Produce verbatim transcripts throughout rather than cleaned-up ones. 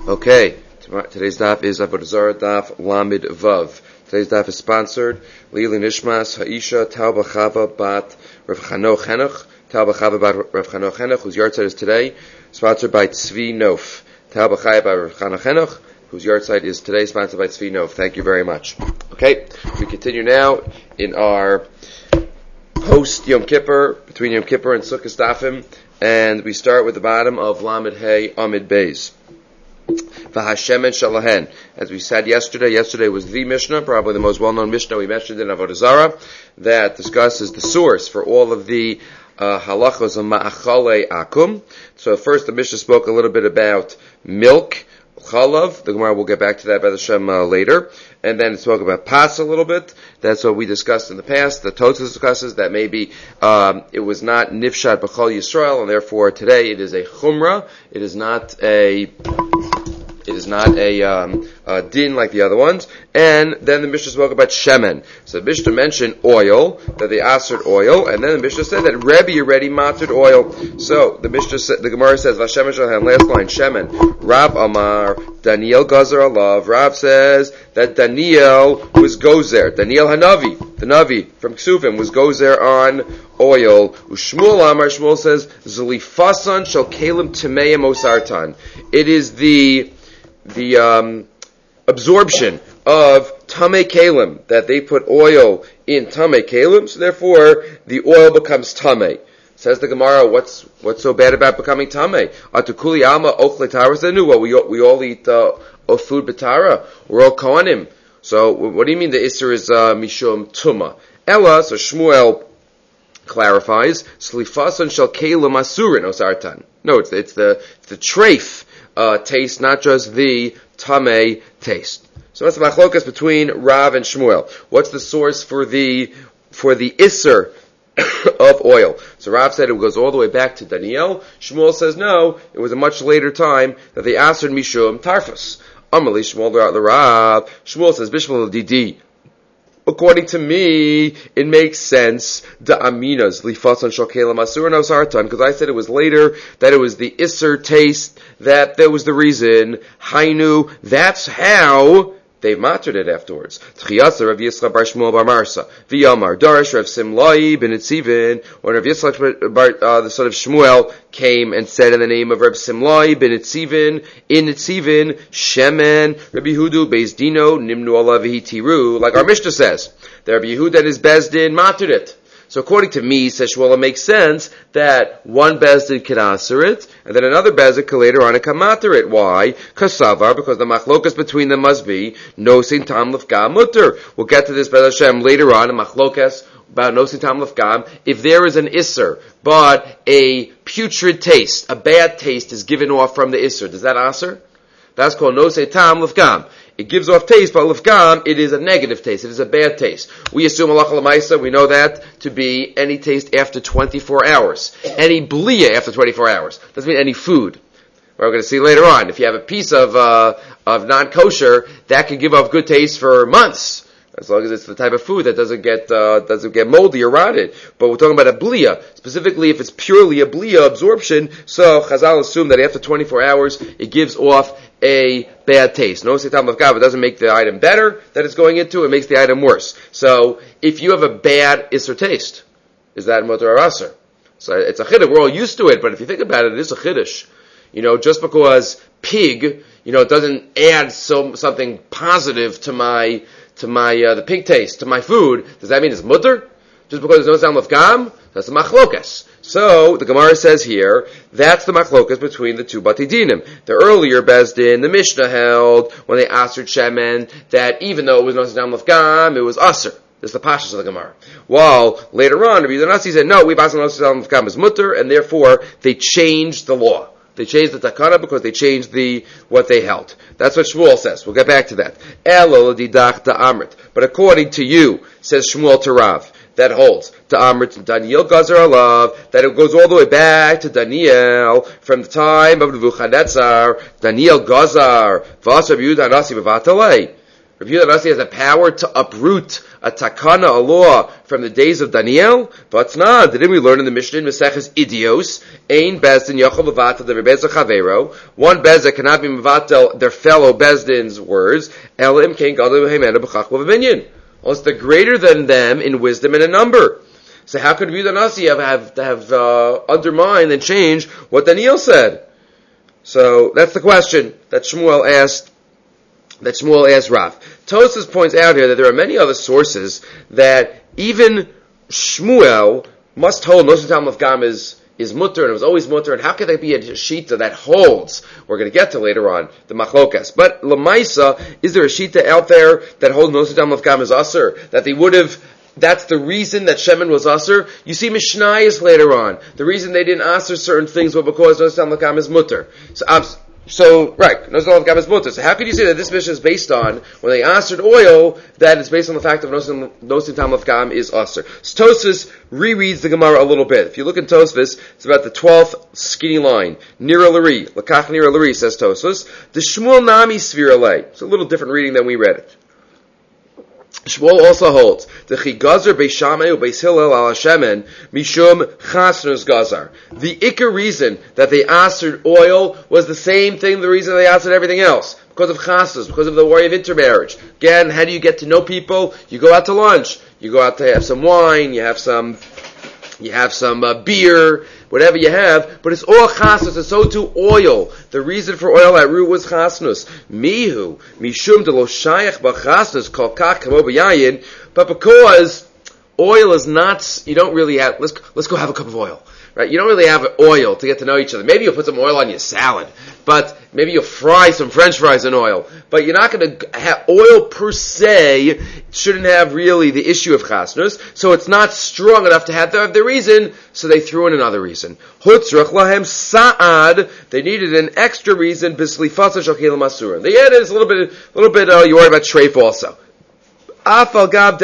Okay, today's daf is Avodah Zarah daf Lamed Vav. Today's daf is sponsored Lili Nishmas Haisha Tauba Chava Bat Rav Chanoch Henoch. Tauba Chava Bat Rav Chanoch Henoch, whose yard site is today, sponsored by Tzvi Nof. Tauba Chava Bat Rav Chanoch Henoch, whose yard site is today, sponsored by Tzvi Nof. Thank you very much. Okay, we continue now in our post Yom Kippur, between Yom Kippur and Sukkot dafim, and we start with the bottom of Lamed Hey Amid Beis. V'hashemen shalahen. As we said yesterday, yesterday was the Mishnah, probably the most well-known Mishnah we mentioned in Avodah Zarah, that discusses the source for all of the uh, halachos of ma'achale akum. So first the Mishnah spoke a little bit about milk, chalav. The Gemara will get back to that by the Shem uh, later. And then it spoke about pas a little bit. That's what we discussed in the past. The Tosfos discusses that maybe um, it was not nifshat b'chol Yisrael, and therefore today it is a chumrah. It is not a It is not a, um, a din like the other ones. And then the Mishnah spoke about shemen. So the Mishnah mentioned oil, that they asered oil, and then the Mishnah said that Rebbe already matzed oil. So the Mishnah said, the Gemara says, Vashemen shalahen, last line, shemen. Rav Amar, Daniel Gazer Alav. Rav says that Daniel was gozer. Daniel Hanavi, the Navi from Ksuvim, was gozer on oil. Ushmuel Amar, Shmuel says, Zlifasan shel kelim temeim osartan. It is the the um, absorption of Tamei Kalim, that they put oil in Tamei Kalim, so therefore the oil becomes Tamei. Says the Gemara, what's what's so bad about becoming Tamei? Atukuli Alma Ochle Tara Zenu. Well, we we all eat uh, food B'Tara. We're all Kohanim. So what do you mean the Isser is uh, Mishum Tuma? Ella, so Shmuel clarifies, Slifasan shel Kalim Asurin Osartan. No, it's it's the it's the treif. Uh, taste, not just the tamei taste. So that's the machlokas between Rav and Shmuel. What's the source for the for the isser of oil? So Rav said it goes all the way back to Daniel. Shmuel says no, it was a much later time that they asered mishum tarfus. Amali Shmuel the Rav. Shmuel says bishmal didi. According to me, it makes sense, the aminas, lifasan shokelam asur no sartan, because I said it was later, that it was the isser taste, that that was the reason, hainu, that's how they mattered it afterwards. Tchiyasa Rav Yitzchak bar Shmuel bar Marsa, v'yamar, darash Rav Simlai ben Etziven, when Rav Yitzchak bar, uh, the son of Shmuel, came and said in the name of Rav Simlai ben Etziven, in Etziven, Shemen, Rabbi Yehudu, Beis Dino, Nimnu Allah v'hitiru, like our Mishnah says, that Rabbi Yehuda and his Bezdin mattered it. So according to me, says Shmuel, it makes sense that one Bezdin can answer it, and then another Bezdin can later on can matter it. Why? Kasavar, because the machlokas between them must be nosin tam lefgam mutter. We'll get to this Bez Hashem later on in machlokas about nosin tam lefgam. If there is an isser, but a putrid taste, a bad taste is given off from the isser, does that answer? That's called nosin tam lefgam. It gives off taste, but lefgam, it is a negative taste. It is a bad taste. We assume halacha l'maisa, we know that to be any taste after twenty-four hours. Any bliya after twenty-four hours. Doesn't mean any food. We're going to see later on. If you have a piece of uh, of non-kosher, that can give off good taste for months. As long as it's the type of food that doesn't get uh, doesn't get moldy or rotted. But we're talking about a bliya. Specifically, if it's purely a bliya absorption, so Chazal assume that after twenty-four hours, it gives off a bad taste. No setam of gav, it doesn't make the item better that it's going into, it makes the item worse. So, if you have a bad isser taste, is that motor or aser? So, it's a chiddush, we're all used to it, but if you think about it, it is a chiddush. You know, just because pig, you know, doesn't add so, something positive to my, to my, uh, the pig taste, to my food, does that mean it's mutter? Just because there's no sound of gam? That's the machlokas. So, the Gemara says here, that's the machlokas between the two batidinim. The earlier Bezdin, the Mishnah held, when they asered shemen, that even though it was no sound of gam, it was aser. This is the pashas of the Gemara. While later on, Rabbi Yonasi said, no, we pass on no sound of gam as mutter, and therefore, they changed the law. They changed the takana because they changed the what they held. That's what Shmuel says. We'll get back to that. Elo didach amrit. But according to you, says Shmuel to Rav, that holds to Amrit and Daniel Gazer Alav, that it goes all the way back to Daniel from the time of Nebuchadnezzar, Daniel Gazer, Vasar Yehuda Nasi Bevatalei. Rabbi Yehuda Nasi has the power to uproot a takana, a law, from the days of Daniel? But not. Didn't we learn in the Mishnah in Maseches Idios, Ein Bezdin Yochel Mevatel the Rebeza Chavero, one Bezda cannot be Mevatel their fellow Bezdin's words, Elim King Gadol Heimena B'chach B'Minyan. Unless they're greater than them in wisdom and in number. So how could Rabbi Yehuda Nasi have, have, have uh, undermined and changed what Daniel said? So that's the question that Shmuel asked that Shmuel asked Rav. Tosfos points out here that there are many other sources that even Shmuel must hold Nosan Talmud Gam is, is mutter, and it was always mutter, and how could there be a shita that holds? We're going to get to later on, the machlokas. But Lamaisa, is there a shita out there that holds Nosan Talmud Gam is usher? That they would have, that's the reason that Shemin was usher? You see Mishnayos later on. The reason they didn't usher certain things was because Nosan Talmud Gam is mutter. So, um, So, right, Nosan Talmud Gam is mutter. So how could you say that this Mishnah is based on, when they answered oil, that it's based on the fact that Nosan Talmud Gam is usher? So Tosfos rereads the Gemara a little bit. If you look in Tosfos, it's about the twelfth skinny line. Nira Lari, Lakach Nira Lari, says Tosfos. The Shmuel Nami Svira Lei. It's a little different reading than we read it. Shmuel also holds the Chigazer Beis Shammai u Beis Hillel al Hashemen Mishum Chasnus Gazar. The ikar reason that they answered oil was the same thing, the reason they answered everything else. Because of chasnus, because of the worry of intermarriage. Again, how do you get to know people? You go out to lunch. You go out to have some wine. You have some, you have some uh, beer. Whatever you have, but it's all chasnus, and so too oil. The reason for oil at root was chasnus. Mihu, mishum de lo shayach b'chasnus kol kach kamo b'yayin, but because oil is not, you don't really have, let's, let's go have a cup of oil. Right? You don't really have oil to get to know each other. Maybe you'll put some oil on your salad, but maybe you'll fry some French fries in oil. But you're not going to have oil per se. Shouldn't have really the issue of chasnus, so it's not strong enough to have the, the reason. So they threw in another reason. Hutzrach lahem sa'ad. They needed an extra reason. Bislifasa shakil masura. They added a little bit, a little bit. Uh, you worry about treif also. Even though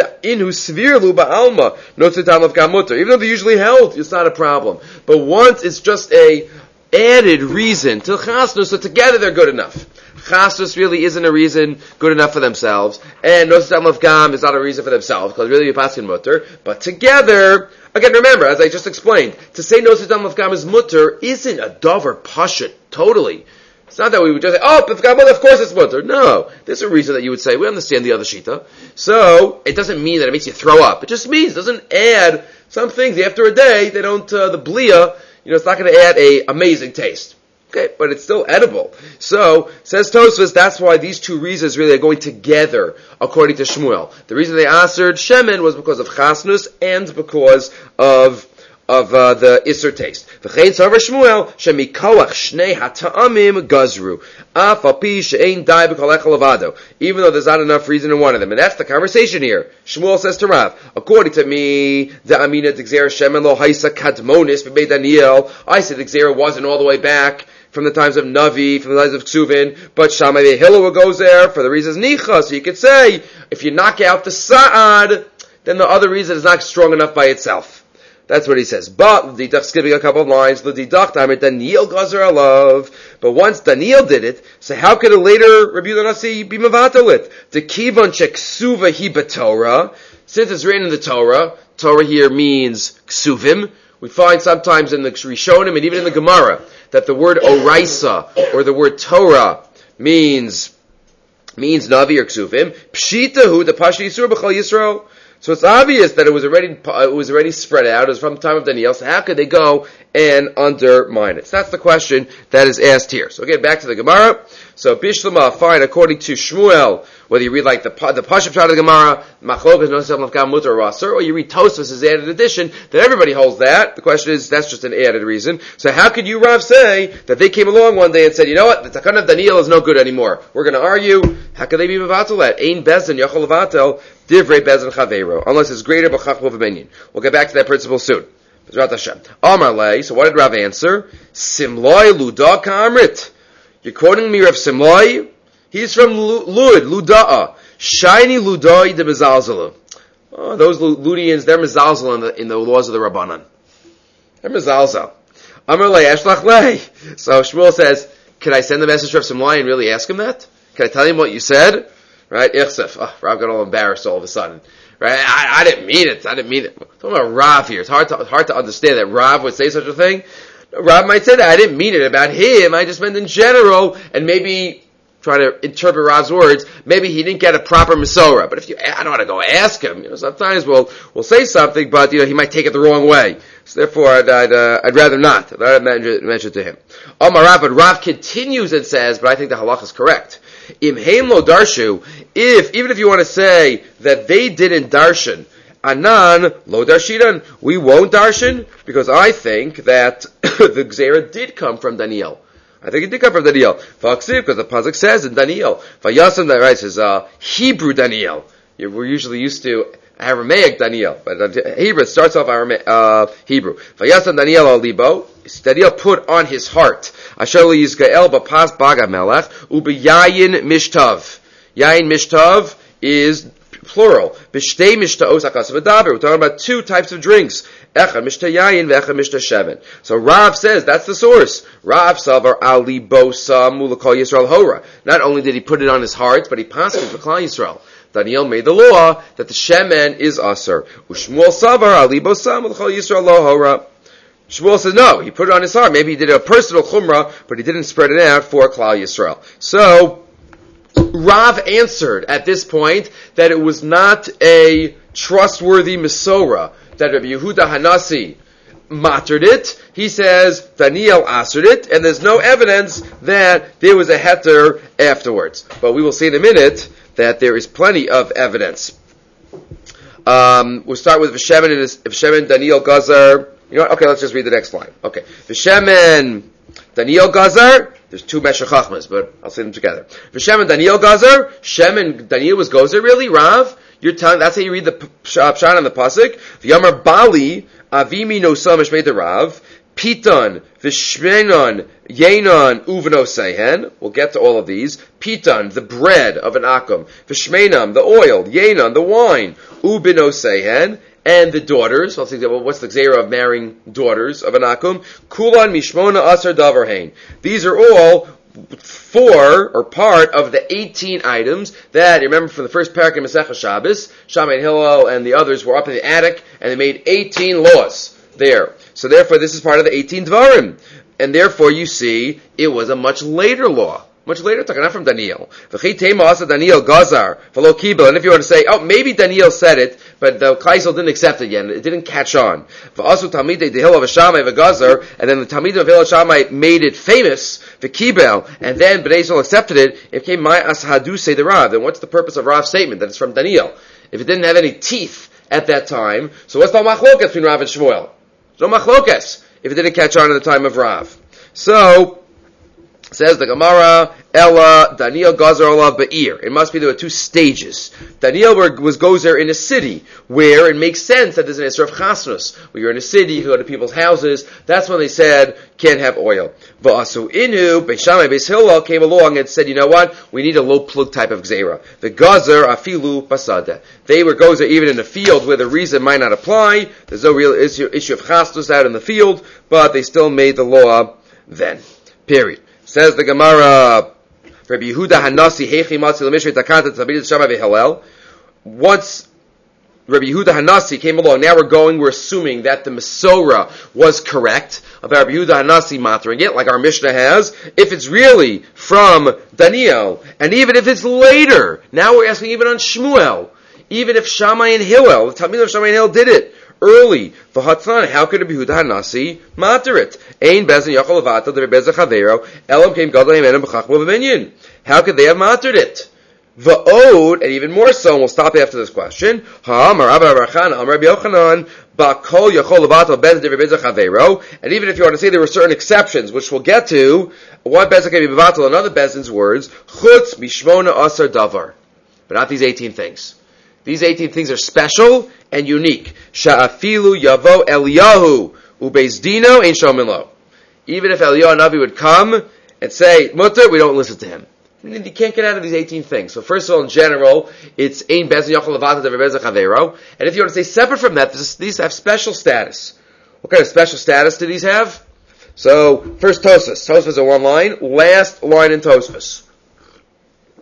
they usually held, it's not a problem. But once it's just a added reason to chasnus, so together they're good enough. Chasnus really isn't a reason good enough for themselves, and Nosan Talmud Gam is not a reason for themselves, because really you're passing mutter. But together, again, remember, as I just explained, to say Nosan Talmud Gam is mutter isn't a davar pashut, totally. It's not that we would just say, oh, of course it's mutter. No. There's a reason that you would say, we understand the other shita. So, it doesn't mean that it makes you throw up. It just means, it doesn't add some things. After a day, they don't, uh, the blia, you know, it's not going to add a amazing taste. Okay, but it's still edible. So, says Tosfos, that's why these two reasons really are going together, according to Shmuel. The reason they answered Shemin was because of chasnus and because of of uh, the Isser taste. V'chein Sarva Shmuel, shemikoach shnei hata'amim gazru. Af al pi she'ein dai b'kol echel avado. Even though there's not enough reason in one of them. And that's the conversation here. Shmuel says to Rav, according to me, the Amina d'Gzera Shemen lo haisa kadmonis b'bei Daniel. I said the Gzera wasn't all the way back from the times of Navi, from the times of Ksuvin, but Shammai Hillel goes there for the reasons Nicha. So you could say, if you knock out the Sa'ad, then the other reason is not strong enough by itself. That's what he says. But, skipping a couple of lines, Daniel Gazer Alav. But once Daniel did it, so how could a later Rabbi Yehuda Nasi be mevatel it? The Kivon Sheksuva hi b'Torah. Since it's written in the Torah, Torah here means Ksuvim. We find sometimes in the Rishonim and even in the Gemara that the word Oraisa or the word Torah means means Navi or Ksuvim. Pshitahu the Pashi Yisur b'Chol Yisrael. So it's obvious that it was already it was already spread out. It was from the time of Daniel. So how could they go and undermine it? So that's the question that is asked here. So again, back to the Gemara. So Bishlama, fine, according to Shmuel, whether you read like the the Pashup Shad of the Gemara, Machlok is no self of Gam Mutar or Raser, or you read Tosfos as added addition, that everybody holds that. The question is, that's just an added reason. So how could you, Rav, say that they came along one day and said, you know what, the Takan of Daniel is no good anymore. We're going to argue. How could they be mevatel that? Ein Bezdin Yachol Levatel Divrei Bezdin Chaveiro, unless it's greater b'chach b'minyan. We'll get back to that principle soon. Amar lei. So what did Rav answer? Simloi Luda Ka'amrit. You're quoting me Rav Simloi? He's from Lud, Luda'a. Shiny Ludai de Mezalzala. Oh, those Ludians, they're Mezalzal in the, in the laws of the Rabbanan. They're Mezalzal. Amar lei Eshlach lei. So Shmuel says, can I send the message to Rav Simloi and really ask him that? Can I tell him what you said? right? Ichsef. Oh, Rav got all embarrassed all of a sudden. Right? I, I didn't mean it. I didn't mean it. I'm talking about Rav here. It's hard to, hard to understand that Rav would say such a thing. Rav might say that. I didn't mean it about him. I just meant in general, and maybe try to interpret Rav's words. Maybe he didn't get a proper Masorah. But if you, I don't want to go ask him. You know, sometimes we'll, we'll say something, but, you know, he might take it the wrong way. So therefore, I'd, I'd, uh, I'd rather not. I'd rather mention, mention to him. Omar Rav, but Rav continues and says, but I think the halach is correct. Im heim lo darshu, if, even if you want to say that they didn't darshan, anan lo darshinan, we won't darshan, because I think that the Gzera did come from Daniel. I think it did come from Daniel. Faksiv, because the pasuk says in Daniel, Vayasam, that writes is uh, Hebrew Daniel. We're usually used to Aramaic Daniel, but Hebrew, it starts off Aramaic, uh, Hebrew. Vayasam Daniel al libo, Daniel put on his heart. Asher li Yizgael b'pas baga melech, u'b'yayin mishtav. Yayin mishtav is plural. B'shtei mishtaos akas v'daber. We're talking about two types of drinks. Echad mishta yayin ve'echad mishta shemen. So Rav says, that's the source. Rav savar al libo sam ulakol Yisrael hora. Not only did he put it on his heart, but he passed it for Klal Yisrael. Daniel made the law that the shemen is aser. U'shmuel savar al libo sam ulakol Yisrael lo hora. Shmuel says no, he put it on his heart. Maybe he did a personal chumrah, but he didn't spread it out for Klal Yisrael. So, Rav answered at this point that it was not a trustworthy Masorah, that Rabbi Yehuda Hanasi mattered it. He says Daniel answered it, and there's no evidence that there was a heter afterwards. But we will see in a minute that there is plenty of evidence. Um, we'll start with V'shemen and V'shemen Daniel Gazar. You know what? Okay, let's just read the next line. Okay. V'shemen Daniel Gazar. There's two Meshech Chachmas, but I'll say them together. V'shemen Daniel Gazar. Shemen Daniel was Gozer, really? Rav? You're telling, that's how you read the Pshat on the Pasuk. V'yamar Bali, Avimi no Samish made the Rav. Piton, V'shmenon, Yenon, Uvno Sehen. We'll get to all of these. Piton, the bread of an akum. V'shmenam, the oil. Yenon, the wine. Ubino Sehen. And the daughters, I'll say, well, what's the Gzera of marrying daughters of an akum? Kulan mishmona asar davarhain. These are all four, or part of the eighteen items that, you remember from the first parak in Masechah Shabbos, Shammai and Hillel and the others were up in the attic, and they made eighteen laws there. So therefore, this is part of the eighteen Dvarim. And therefore, you see, it was a much later law. Much later, talking not from Daniel. Daniel Gazar, V'lo Kibel. And if you want to say, oh, maybe Daniel said it, but the Klaisel didn't accept it yet, it didn't catch on. V'asu Talmidei Dehil of Shammai V'Gazar, and then the Talmidim of Hillel Shammai made it famous, V'Kibel, and then Bnei Yisrael accepted it. It came my ashadu say the Rav. Then what's the purpose of Rav's statement that it's from Daniel? If it didn't have any teeth at that time, so what's the machlokas between Rav and Shmuel? There's no machlokas if it didn't catch on at the time of Rav. So, says the Gemara, Ella, Daniel Gozer Olav Ba'ir. It must be there were two stages. Daniel was Gozer in a city, where it makes sense that there's an Isra of Chasnus. Where you're in a city, you go to people's houses, that's when they said, can't have oil. Va'asu Inu, Beis Shammai, Beis Hillel came along and said, you know what, we need a low plug type of Gzera. The Gozer Afilu Basada. They were Gozer even in a field where the reason might not apply, there's no real issue, issue of Chasnus out in the field, but they still made the law then. Period. Says the Gemara, Rabbi Yehuda Hanasi Heichi Matzi L'Mishrei Takanta Tzabidit Shammai V'Hillel. Once Rabbi Yehuda Hanasi came along, now we're going, we're assuming that the Masorah was correct about Rabbi Yehuda Hanasi matering it, like our Mishnah has. If it's really from Daniel, and even if it's later, now we're asking even on Shmuel, even if Shammai and Hillel, the Talmid of Shammai and Hillel did it early, v'hatzlan, how could Rabbi Yehuda Hanasi matter it? Ein bezin yachol levatel de bezin chavero elam came gadol yemenim b'chachmo v'minyan. How could they have mattered it? V'od, and even more so, and we'll stop after this question. Ha'amar Rabbi Barachan, Amar Rabbi Yochanan, ba'kol yachol levatel bezin de bezin chavero. And even if you want to say there were certain exceptions, which we'll get to, one bezin can be bevatel, another bezin's words, chutz mishmona asar davar. But not these eighteen things. These eighteen things are special and unique. Sha'afilu yavo Eliyahu ubeis dino ein shomin lo. Even if Eliyahu Navi would come and say mutter, we don't listen to him. You can't get out of these eighteen things. So first of all, in general, it's ein bezin yachol levata de bezin chavero. And if you want to say separate from that, this, these have special status. What kind of special status do these have? So first Tosfos. Tosfos is one line. Last line in Tosfos.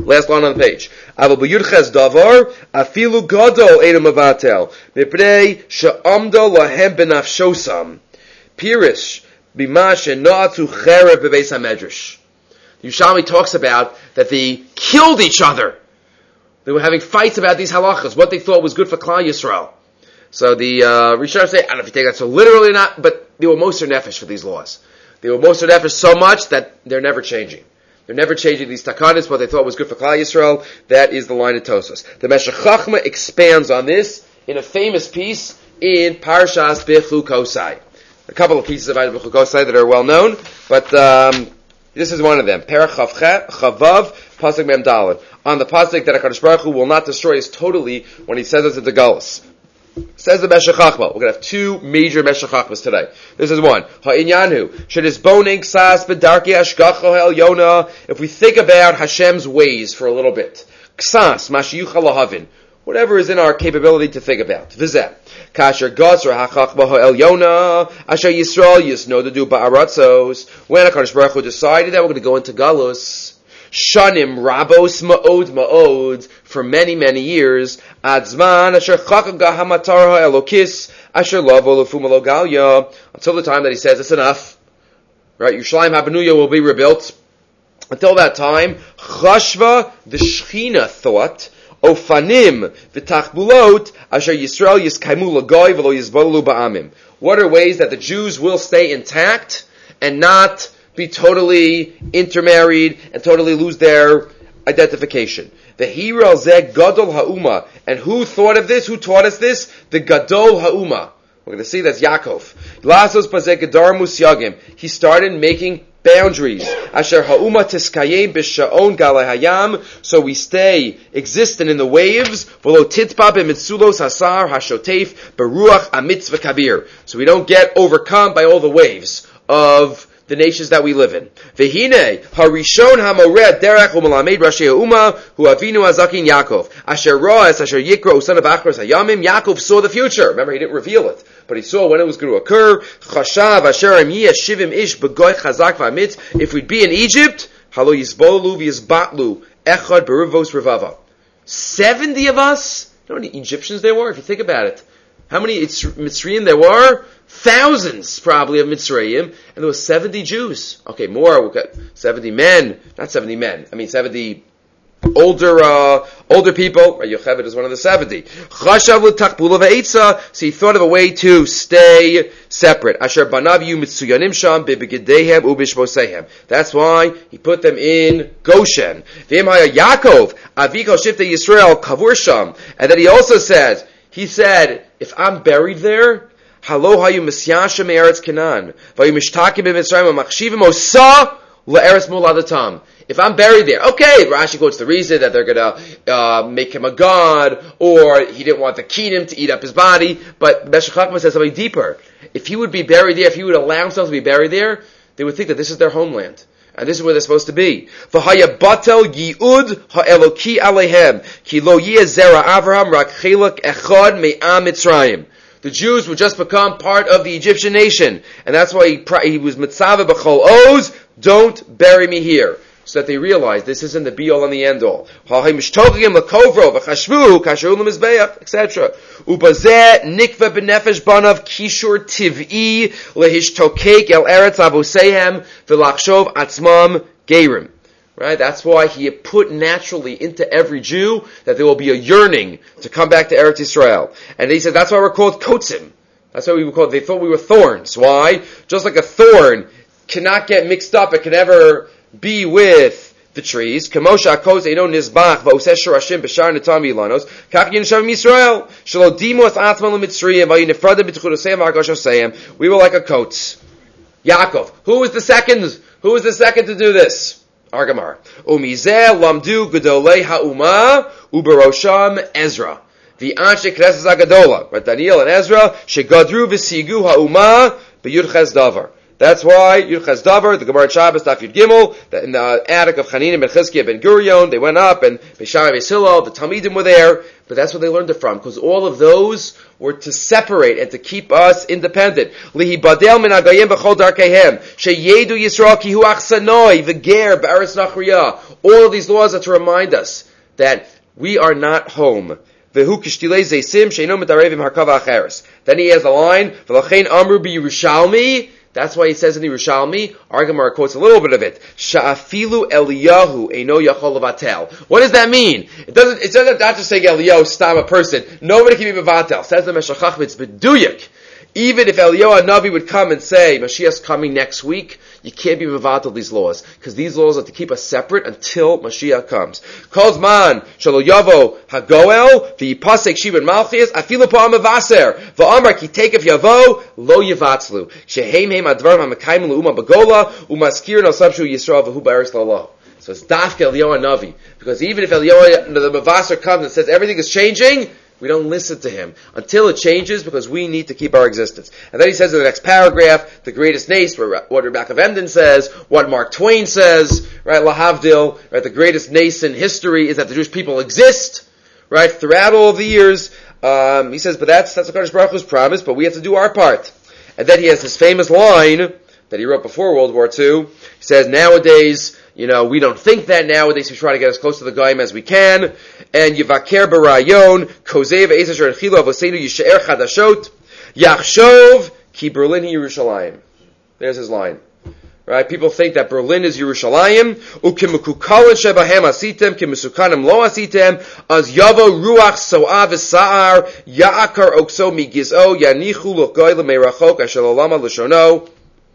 Last line on the page. Aval b'yudches davar afilu gadol einu mevatel mipnei she'amdo lahem benafshosam pirish bima she'na'atu cherev bebeis hamedrash. Yerushalmi talks about that they killed each other. They were having fights about these halachas, what they thought was good for Klal Yisrael. So the uh, Rishonim say, I don't know if you take that so literally or not, but they were moser nefesh for these laws. They were moser nefesh so much that they're never changing. They're never changing these takanas, what they thought was good for Klal Yisrael. That is the line of Tosfos. The Meshech Chachma expands on this in a famous piece in Parshas Bechukosai. A couple of pieces of Bechukosai that are well known, but um, this is one of them. Perach Chavav, Pasuk Mem Daled. On the pasuk that HaKadosh Baruch Hu will not destroy us totally when He says us at the Galus. Says the Meshech Chachma. We're going to have two major Meshech Chachmas today. This is one. Ha'inyanhu. Shedis boning sas bedarki hashgacha ha'elyona. If we think about Hashem's ways for a little bit. Ksas, mashiyucha lahavin. Whatever is in our capability to think about. Vizeh. Kasher Gosra HaChachma Ha'elyona Asher Yisrael Yisnodedu Ba'aratzos. When HaKadosh Baruch Hu decided that we're going to go into Galus, Shanim Rabos Ma'od Ma'od, for many, many years, Adzman Asher Chakaga Hamatar Ha'elokis Asher Lavo Lefum Alogalia, until the time that he says it's enough. Right? Yerushalayim HaBenuya will be rebuilt. Until that time, Chashva, the Shechina thought, Ofanim v'tachbulot asher Yisrael yiskaimu lagoy v'lo yizbolu ba'amim. What are ways that the Jews will stay intact and not be totally intermarried and totally lose their identification? The Hiral Zeh Gadol Ha'uma. And who thought of this? Who taught us this? The Gadol Ha'uma. We're going to see that's Yaakov. Lasos Pazeh Gedar Musyagim. He started making boundaries. Asher ha'uma tiskayim b'sha'on galei hayam, so we stay existent in the waves. V'lo titpa b'mitzulos hasar hashotef beruach amitz v'kabir, so we don't get overcome by all the waves of the nations that we live in. V'hine harishon hamoreh derech u'melamed rashi ha'uma hu avinu hazakin Yaakov. Asher ra'es asher yikra usan of achros hayamim. Yaakov saw the future. Remember, he didn't reveal it, but he saw when it was going to occur. Chashav asher im yeh shivim ish begoy chazak v'amitz. If we'd be in Egypt, halo yizbolu v'yizbatlu echad beruvos revava. Seventy of us. You know how many Egyptians there were? If you think about it, how many Mitzrayim there were? Thousands, probably, of Mitzrayim, and there were seventy Jews. Okay, more. We've got seventy men. Not seventy men. I mean, seventy older, uh, older people. Yocheved is one of the seventy. Chashav l'tachbula v'eitza. So he thought of a way to stay separate. Asher banav yu mitzuyanim sham b'begedehem u'bishbosehem. That's why he put them in Goshen. V'im haya Yaakov aviko shifte Yisrael kavur sham. And then he also said, he said, if I'm buried there, Halo hayu misyasha me'eretz Canaan, vayu mishtakim b'Mitzrayim u'machshivim osa le'eretz moladatam. If I'm buried there, okay, Rashi quotes the reason that they're gonna uh, make him a god, or he didn't want the kingdom to eat up his body, but Meshech Chachma says something deeper. If he would be buried there, if he would allow himself to be buried there, they would think that this is their homeland. And this is where they're supposed to be. V'haya batel yi'ud ha'eloki alehem, ki lo yeh zera Avraham rak chelak echad me'am Mitzrayim. The Jews would just become part of the Egyptian nation. And that's why he, he was mitzaveh b'chol oz, don't bury me here. So that they realize this isn't the be-all and the end-all. et cetera. Ubazeh nikva b'nefesh banav kishur tiv'i lehishtokek el eretz avosehem v'lachshov atzmam geirim. Right? That's why he put naturally into every Jew that there will be a yearning to come back to Eretz Yisrael. And he said that's why we're called kotzim. That's why we were called, they thought we were thorns. Why? Just like a thorn cannot get mixed up, it can never be with the trees. Kamosha akos eino nizbach va'oseh shorashim b'shar netam ilanos kach yinshav Yisrael shelo dimos atzman l'mitzrayim v'yinefradim b'tchudoseim v'argoshoseim. We were like a coat. Yaakov. Who was the second? Who was the second to do this? Argamar. Umizeh lamdu gedolei ha'uma uberosham Ezra. The anshe knesses hagadola. Right, Daniel and Ezra shegadru v'sigu ha'uma b'yudches davar. That's why Yuchas Davar, the Gemara Shabbos, Daf Yud Gimel, in the attic of Chanina ben Chizkiah ben Gurion, they went up, and Bishai Beis Hillel, the Talmidim were there, but that's where they learned it from, because all of those were to separate and to keep us independent. Lihi badel min agayim b'chol darkehem, sheyedu Yisrael ki hu achsanoi, v'ger b'aretz nachriya. All of these laws are to remind us that we are not home. Then he has a line, V'lachein amru b'Yerushalmi. That's why he says in Yerushalmi, our Gemara quotes a little bit of it, Sha'afilu Eliyahu eino yachol levatel. What does that mean? It doesn't, it doesn't not just say Eliyahu, stam a person. Nobody can be mevatel. Says the Meshech Chacham, it's beduyik. Even if Eliyahu Navi would come and say, Mashiach's coming next week, you can't be mevatel these laws, because these laws are to keep us separate until Mashiach comes. Kol zman shelo yavo hagoel v'yipasek shibin malchias afilu po amavaser v'amar ki tekef yavo lo yivatzlu shehem hem advarim hamakayim leuma bagola umaskir no sabshu Yisrael v'hu ba'eretz lalo. So it's dafke Eliyahu Navi, because even if Eliyahu the Mavaser comes and says everything is changing, we don't listen to him until it changes, because we need to keep our existence. And then he says in the next paragraph, the greatest nace, what Rebecca Venden says, what Mark Twain says, right, Lahavdil, right, the greatest nace in history is that the Jewish people exist, right, throughout all of the years. Um, he says, but that's, that's HaKadosh Baruch Hu's promise, but we have to do our part. And then he has this famous line that he wrote before World War Two. He says, nowadays, you know, we don't think that nowadays. We try to get as close to the Goyim as we can. And Yivaker Barayon, Kozev Eisasher and Chilo Avosenu Yishaer Chadashot, Yachshov Ki Berlin Yerushalayim. There's his line. Right? People think that Berlin is Yerushalayim. Ukimukukalin Shebahem Asitem, Kimusukanim Lo Asitem, Az Yavo Ruach So'av Sa'ar, Ya'akar Okso Migizo, Yanichu Lokoy Lemerachok, Ashalolama Lashono,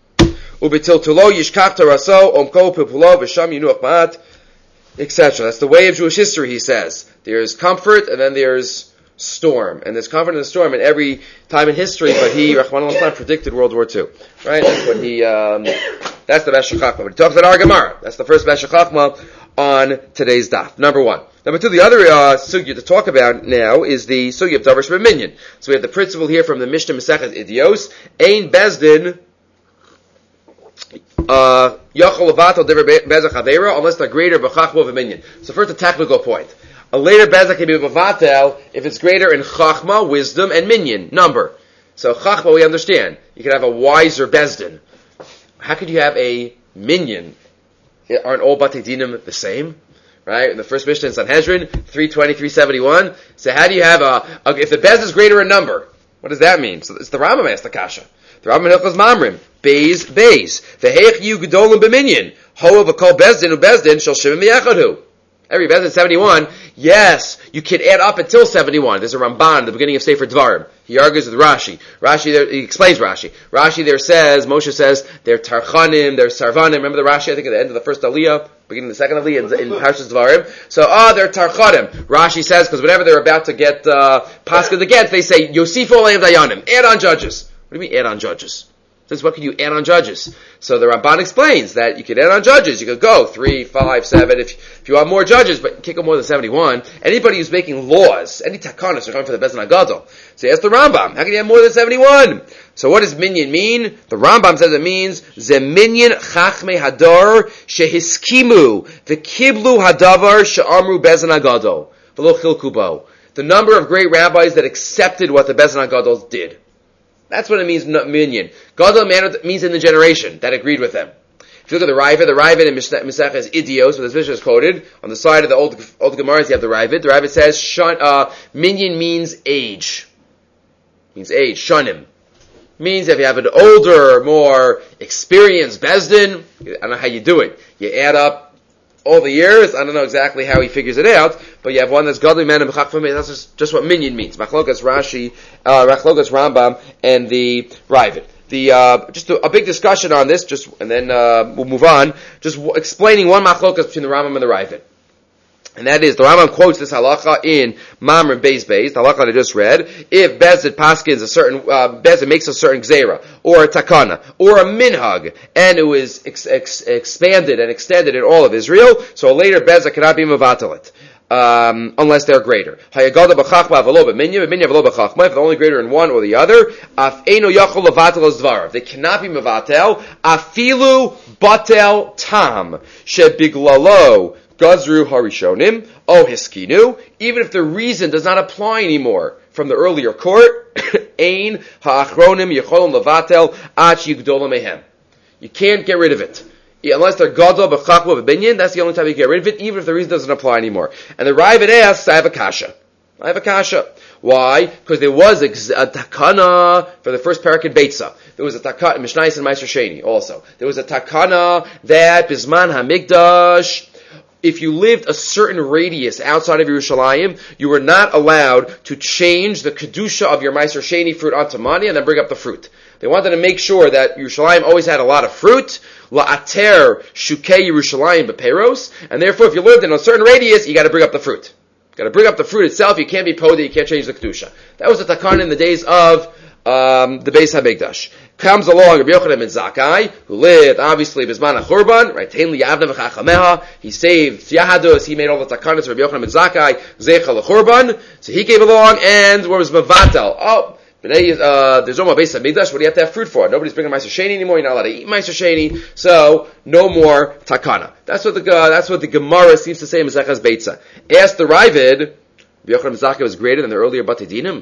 Ubitiltulo Yishkach Taraso, Omko Pipulo, Visham Yinuach Ma'at, et cetera. That's the way of Jewish history, he says. There's comfort, and then there's storm. And there's comfort and storm in every time in history, but he, Rahman al-Islam, predicted World War Two. Right? That's what he, um, that's the Meshech Chachma. But he talks about our Gemara. That's the first Meshech Chachma on today's daf. Number one. Number two, the other uh, sugya to talk about now is the sugya of Davar Shebeminion. So we have the principle here from the Mishnah Masechet Idios, Ein Bezdin, Uh, unless they're greater b'chachma v'minyan. So first, a technical point. A later bezak can be b'vatel if it's greater in chachma, wisdom, and minyan, number. So chachma, we understand. You can have a wiser bezdin. How could you have a minyan? Aren't all batei dinim the same? Right? In the first Mishnah in Sanhedrin, three twenty, three seventy-one. So how do you have a, a if the bezdin is greater in number? What does that mean? So it's the Rambam asked the kasha. The Rambam Hilchos Mamrim. Beis, Beis. V'heich yu gedolim b'minyan. Ho of a kol bezdin u bezdin shall shivim v'yachadu. Every bezdin seventy-one. Yes, you can add up until seventy-one. There's a Ramban at the beginning of Sefer Dvarim. He argues with Rashi. Rashi there, he explains Rashi. Rashi there says, Moshe says, they're tarchanim, they're sarvanim. Remember the Rashi, I think at the end of the first Aliyah, beginning of the second Aliyah in, in Parshas Dvarim. So, ah, oh, they're tarchanim. Rashi says, because whenever they're about to get, uh, Pascha again, they say, Yosifu aleim dayanim. Add on judges. What do you mean add on judges? Says, what can you add on judges? So the Ramban explains that you can add on judges. You could go three, five, seven, if, if you want more judges, but you can't go more than seventy-one. Anybody who's making laws, any takanas are coming for the Bezdin HaGadol. So he asks the Rambam, how can you have more than seventy-one? So what does minyan mean? The Rambam says it means, ze minyan chachmei hadar shehiskimu, the kiblu hadavar she'amru Bezdin HaGadol, v'lo chilku bo. The number of great rabbis that accepted what the Bezdin HaGadol did. That's what it means, minyan. Gadol means in the generation that agreed with them. If you look at the Ravid, the Ravid in Masechet is Idios, where this Mishnah is quoted. On the side of the old old Gemaras, you have the Ravid. The Ravid says, shun, uh, minyan means age. Means age, shunim. Means if you have an older, more experienced Bezdin, I don't know how you do it. You add up all the years. I don't know exactly how he figures it out, but you have one that's godly man and b'chachma. That's just, just what minyan means. Machlokas Rashi, uh, Machlokas Rambam, and the Ravid. The uh, just a, a big discussion on this, just and then uh, we'll move on. Just w- explaining one machlokas between the Rambam and the Ravid. And that is, the Rambam quotes this halacha in Mamre Beis Beis, the halacha that I just read. If Bezdin paskins a certain, uh, Bezdin makes a certain gzeira, or a takana, or a minhag, and it was ex- ex- expanded and extended in all of Israel, so a later Bezdin cannot be mevatalit. Um, unless they're greater. If they're only greater in one or the other, they cannot be mevatel. Afilu batel tam shebiglalo gazru harishonim o hiskinu. Even if the reason does not apply anymore from the earlier court, ein ha'achronim yecholom levatel ach yigdola mehem. You can't get rid of it. Unless they're gadol b'chachma b'binyan, that's the only time you get rid of it, even if the reason doesn't apply anymore. And the Ravid asks, I have a kasha. I have a kasha. Why? Because there was a, a takana for the first parak in Beitza. There was a takana in Mishnais and Meiser Sheni also. There was a takana that Bisman HaMikdash, if you lived a certain radius outside of Yerushalayim, you were not allowed to change the kedusha of your Meiser Sheni fruit onto money and then bring up the fruit. They wanted to make sure that Yerushalayim always had a lot of fruit, la'ater shukei Yerushalayim beperos, and therefore if you lived in a certain radius, you got to bring up the fruit. You got to bring up the fruit itself. You can't be podeh. You can't change the kedusha. That was the takan in the days of um, the Beis Hamikdash. Comes along Rabbi Yochanan ben Zakkai, who lived obviously Bizman HaChurban, right? Tein li Yavna v'chachameha. He saved Yahadus. He made all the takanas of Rabbi Yochanan ben Zakkai, Zeicha l'Churban. So he came along and where was Mavatal? Oh. Uh, there's no more Beis Hamikdash. What do you have to have fruit for? Nobody's bringing Meiser Sheni anymore. You're not allowed to eat Meiser Sheni. So no more takana. That's what the uh, that's what the Gemara seems to say in Maseches Beitza. Ask the Ravid, Rabbi Yochanan ben Zakkai was greater than the earlier Batei Dinim.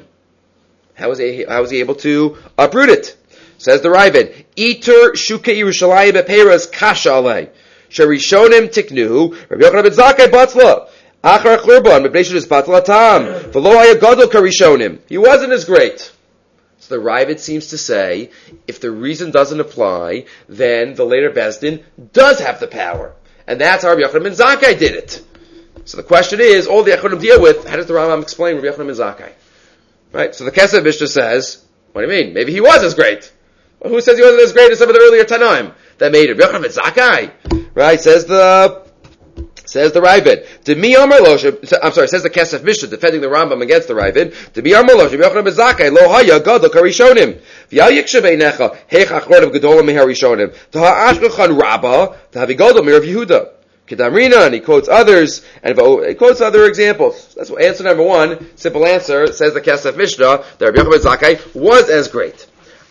How was he? How was he able to uproot it? Says the Ravid, Iter Shuke Yerushalayim beperas kasha alei sherishonim tiknuhu Rabbi Yochanan ben Zakkai batzla achar churban mepnei shus batla tam v'lo haya gadol karishonim. He wasn't as great. So the Ravid seems to say, if the reason doesn't apply, then the later Bezdin does have the power. And that's how Rabbi Yochanan ben Zakkai did it. So the question is, all the Acharonim deal with, how does the Rambam explain Rabbi Yochanan ben Zakkai? Right? So the Kesef Mishnah says, what do you mean? Maybe he was as great. Well, who says he wasn't as great as some of the earlier Tanaim that made Rabbi Yochanan ben Zakkai? Right? Says the Says the Ravid. Demi Amar Lo, I'm sorry, says the Kesef Mishnah defending the Rambam against the Ravid. Demi Amar Lo, Rabbi Yochanan ben Zakkai, Lo Haya Gadol Karishonim. V'yal Yikshavei Necha, Heich Achronim Gedolim Meharishonim. Taha Ashkechan Rabbah, Tahavi Gadol Mirav Yehuda. Kedamrina, and he quotes others, and he quotes other examples. That's what answer number one, simple answer, says the Kesef Mishnah, that Rabbi Yochanan ben Zakkai was as great.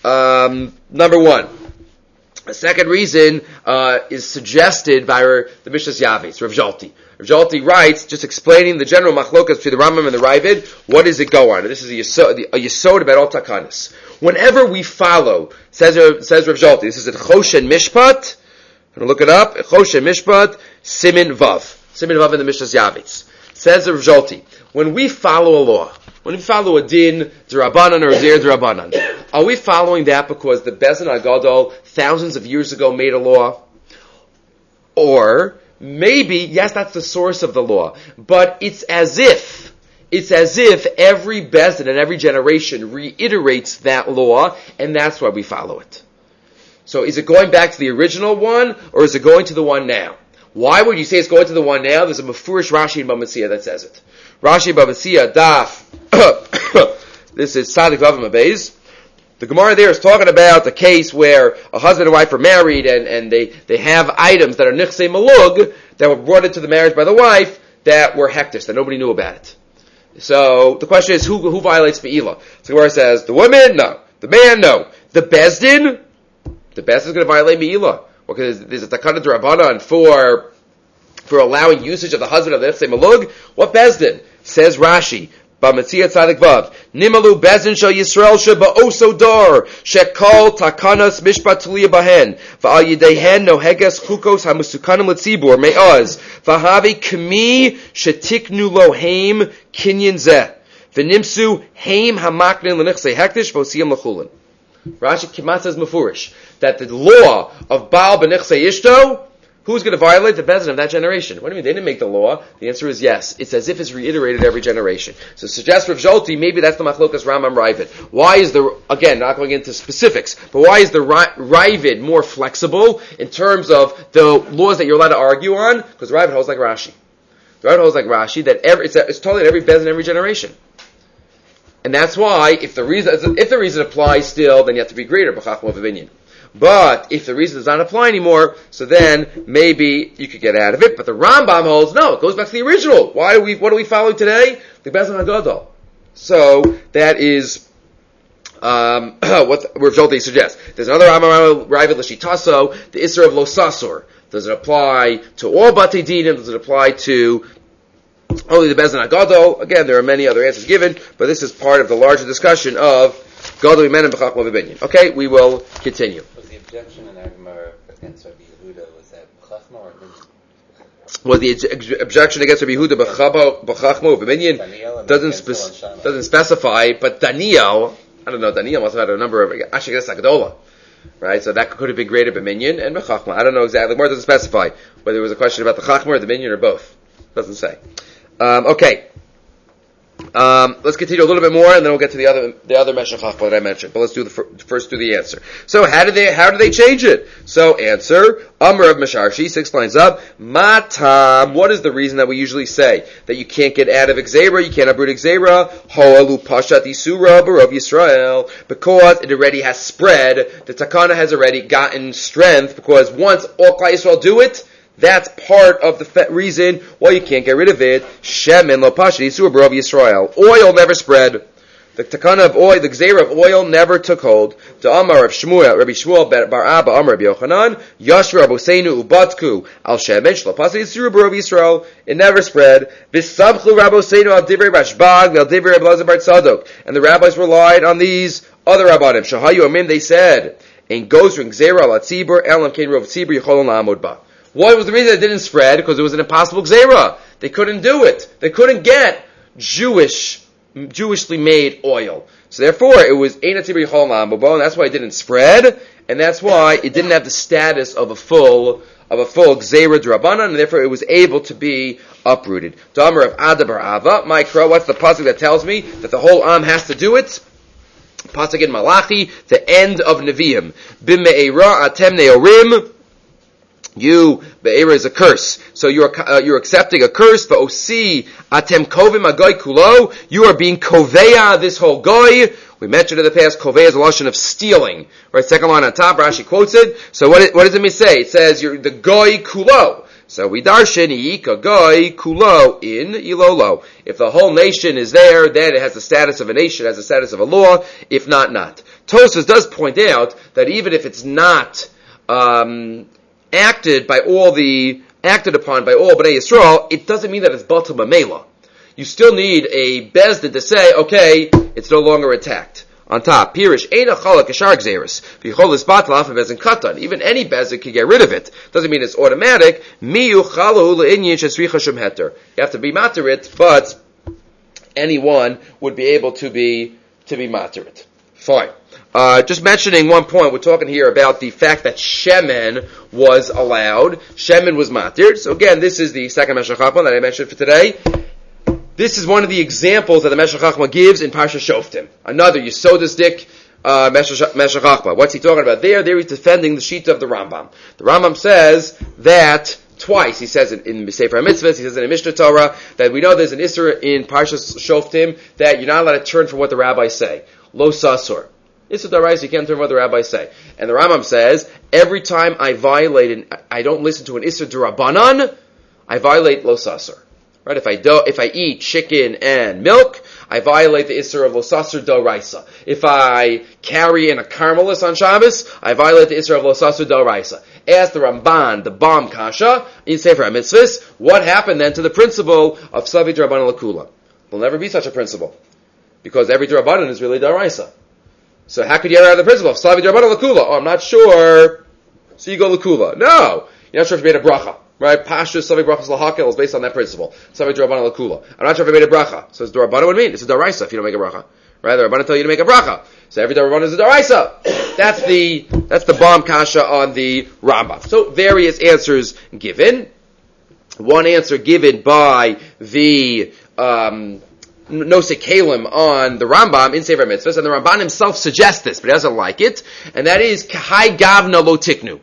Um, number one. The second reason uh, is suggested by the Mishnas Yavis, Rav Zhalti. Rav Zhalti writes, just explaining the general machlokas between the Rambam and the Ravid, what does it go on? And this is a yesod, a yesod about all takanas. Whenever we follow, says, says Rav Zhalti, this is at Choshen Mishpat, I'm going to look it up, Choshen Mishpat, Simin Vav. Simin Vav in the Mishnas Yavis. Says Rav Zhalti, when we follow a law, when we follow a din, d'Rabbanan or a dir d'Rabbanan, are we following that because the Bezdin HaGadol thousands of years ago made a law? Or maybe, yes, that's the source of the law, but it's as if, it's as if every Bezdin and every generation reiterates that law, and that's why we follow it. So is it going back to the original one, or is it going to the one now? Why would you say it's going to the one now? There's a Mefurish Rashi in Bava Metzia that says it. Rashi Bava Metzia, Daf, this is Tzadik Vav Mabez. The Gemara there is talking about the case where a husband and wife are married and, and they, they have items that are nichsei malug that were brought into the marriage by the wife that were hektish, that nobody knew about it. So the question is, who who violates Be'ila? So the Gemara says, the woman? No. The man? No. The Bezdin? The Bezdin is going to violate Be'ila. Because there's a takana d'Rabbanan for for allowing usage of the husband of the nichsei malug. What Bezdin? Says Rashi. B'Metzia Tzadik Vav. Nimalu Bezdin Shel Yisrael Sheba Oso Dor Shekol Takanas Mishpat Tuliya Bahen V'al Yidehen Noheges Chukos HaMusukanim L'Tzibur Me'oz V'havi K'mi Shetiknu Lo Haim Kinyan Zeh V'nimsu Haim Hamaknin L'Nichsei Hektish V'osiyam L'Chulin. Rashi Kimat says Mefurish that the law of Baal B'Nichsei Ishto, who's going to violate the Bezdin of that generation? What do you mean? They didn't make the law. The answer is yes. It's as if it's reiterated every generation. So suggest Rav Zhalti, maybe that's the Machlokas Rambam Ravid. Why is the, again, not going into specifics, but why is the Ravid more flexible in terms of the laws that you're allowed to argue on? Because the Ravid holds like Rashi. The Ravid holds like Rashi that every, it's, it's totally in every Bezdin every generation. And that's why, if the reason, if the reason applies still, then you have to be greater, b'chachma v'vinyan. But if the reason does not apply anymore, so then maybe you could get out of it. But the Rambam holds, no, it goes back to the original. Why do we, what are we following today? The Bezin HaGadol. So that is um, what Rav Zolti suggests. There's another Rambam Ravid L'Shitaso, the Isser of Losasor. Does it apply to all Batei Dinim? Does it apply to only the Bezin HaGadol? Again, there are many other answers given, but this is part of the larger discussion of Gadol Mimenim B'Chachma V'Binyan. Okay, we will continue. Was the objection in our Gemara against Rabbi Yehuda, was that B'Chachma or Binyan? Was the ex- objection against Rabbi Yehuda B'Chachma V'Binyan doesn't spe- doesn't specify, but Daniel, I don't know, Daniel must have had a number of actually that's Agdola, right? So that could have been greater B'Minyan and B'Chachma. I don't know exactly. The Gemara doesn't specify whether it was a question about the Chachma or the Minyan or both. Doesn't say. Um, okay. Um, let's continue a little bit more, and then we'll get to the other the other Meshech Chachma that I mentioned. But let's do the fir- first do the answer. So how did they how did they change it? So answer Amr of Mesharshi six lines up. Matam. What is the reason that we usually say that you can't get out of Xera, you can't uproot Xera? Hoalu Pashat Isura Barov Yisrael, because it already has spread. The Takana has already gotten strength because once all Klal Yisrael do it, that's part of the fe- reason why you can't get rid of it. Shemen lo pashit isur b'rov Yisrael. Oil never spread. The takana of oil, the gzeira of oil never took hold. The Amar of Shmuel, Rabbi Shmuel bar Abba, Amar Rabbi Yochanan, Yashra Raboseinu ubatku al shemen shlo pashit isur b'rov Yisrael. It never spread. V'samchu Raboseinu al divrei Rashbag, al divrei Rabbi Elazar bar Tzadok. And the rabbis relied on these other rabbanim. Shahayu Amim, they said, in goes from gzeira al atzibur elam kein rov tzibur yicholon la'amod ba. What was the reason it didn't spread? Because it was an impossible gzeira. They couldn't do it. They couldn't get Jewish, Jewishly made oil. So therefore, it was ein atzibur yicholon la'amod ba, and that's why it didn't spread, and that's why it didn't have the status of a full of a full gzeira d'Rabbanan, and therefore it was able to be uprooted. Damer of Adabar Ava, Micro. What's the pasuk that tells me that the whole Am has to do it? Pasuk in Malachi, the end of Nevi'im. Bim me'era atem neorim. You, be'era is a curse. So you're uh, you're accepting a curse. V'osi atem kovim agoy kulo. You are being koveya this whole goy. We mentioned in the past, koveya is a lotion of stealing. Right, second line on top, Rashi quotes it. So what, it, what does it mean say? It says you're the goy kulo. So we darshan yika goy kulo in ilolo. If the whole nation is there, then it has the status of a nation, it has the status of a law. If not, not. Tosfos does point out that even if it's not um, acted by all the acted upon by all Bnei Yisrael, it doesn't mean that it's batal mamela. You still need a bezdin to say, okay, it's no longer attacked. On top, Pirish Eina Chala Kashar Gzeris. V'Yichol Isbatal Af Bezin Katan. Even any bezdin can get rid of it. Doesn't mean it's automatic. Miyu Chalu LeInyin Shesricha Shem Heter. You have to be matir it, but anyone would be able to be to be matir it. Fine. Uh, just mentioning one point, we're talking here about the fact that Shemen was allowed. Shemen was matir. So again, this is the second Meshech Chachma that I mentioned for today. This is one of the examples that the Meshech Chachma gives in Parsha Shoftim. Another Yisodisdik uh, Meshech Chachma. What's he talking about there? There he's defending the sheet of the Rambam. The Rambam says that twice. He says it in Sefer HaMitzvahs, he says it in Mishnah Torah, that we know there's an Isser in Parsha Shoftim that you're not allowed to turn from what the rabbis say. Lo sasur. Isser Daraisa, you can't turn from what the rabbis say. And the Rambam says, every time I violate, an, I don't listen to an Isser D'Rabbanan, I violate Lo sasur. Right? If I do, if I eat chicken and milk, I violate the Isser of Losasur D'Oraisa. If I carry in a Carmelis on Shabbos, I violate the Isser of Losasur D'Oraisa. Ask the Ramban, the Bam Kasha, in Sefer HaMitzvahs, what happened then to the principle of Slavi D'Rabbanan L'Kula? There'll never be such a principle. Because every D'Rabbanan is really D'Oraisa. So how could you ever have the principle of Slavi D'Rabbanan L'Kula? Oh, I'm not sure. So you go L'Kula. No! You're not sure if you made a bracha. Right? Pashtus Slavi Brachas L'Hakel is based on that principle. Slavi D'Rabbanan L'Kula. I'm not sure if I made a bracha. So it's D'Rabbanan would mean it's a D'Oraisa if you don't make a bracha. Right? The Rabbanan tell you to make a bracha. So every D'Rabbanan is a D'Oraisa. That's the, that's the bomb kasha on the Rambam. So various answers given. One answer given by the, um, Nosei Kalim on the Rambam in Sefer Mitzvahs, and the Ramban himself suggests this, but he doesn't like it, and that is Kahai Gavna Lo Tiknu.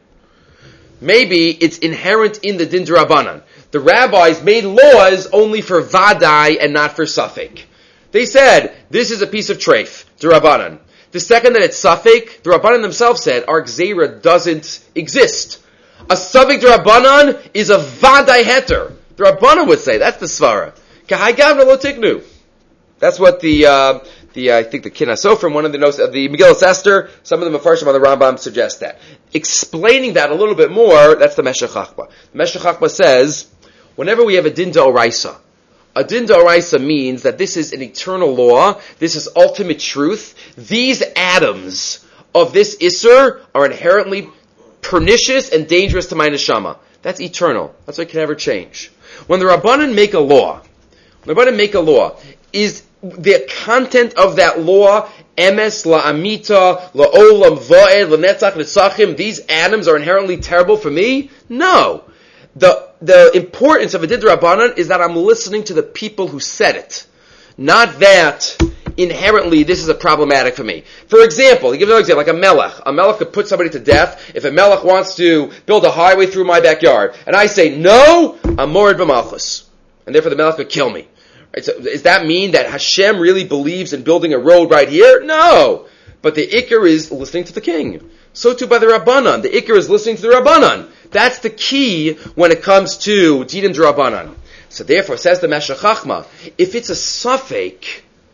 Maybe it's inherent in the Din D'Rabbanan. The rabbis made laws only for Vadai and not for Safek. They said, this is a piece of treif, D'Rabbanan. The second that it's Safek, the Rabbanan themselves said, our Gzeira doesn't exist. A Safek Rabbanan is a Vadai Heter. The Rabbanan would say, that's the Svara. Kahai lo tiknu. That's what the, uh, the, uh, I think the Kinaso from one of the notes of the Megillah Esther, some of the Mefarshim on the Rambam suggest that. Explaining that a little bit more, that's the Meshech Chachma. The Meshech Chachma says, whenever we have a Din D'Oraisa, a Din D'Oraisa means that this is an eternal law, this is ultimate truth. These atoms of this Isser are inherently pernicious and dangerous to my neshama. That's eternal. That's what can never change. When the Rabbanan make a law, when the Rabbanan make a law, is the content of that law emes la'amita la'olam va'ed la'netzach l'tzachim? These atoms are inherently terrible for me? No. The the importance of a Din D'Rabbanan is that I'm listening to the people who said it. Not that inherently this is a problematic for me. For example, to give another example, like a melech. A melech could put somebody to death. If a melech wants to build a highway through my backyard, and I say, no, I'm morid b'malchus. And therefore the melech could kill me. Right, so does that mean that Hashem really believes in building a road right here? No. But the Iker is listening to the king. So too by the Rabbanan. The Iker is listening to the Rabbanan. That's the key when it comes to Dinim D'Rabbanan. So therefore, says the Meshech Chachma, if it's a Safek,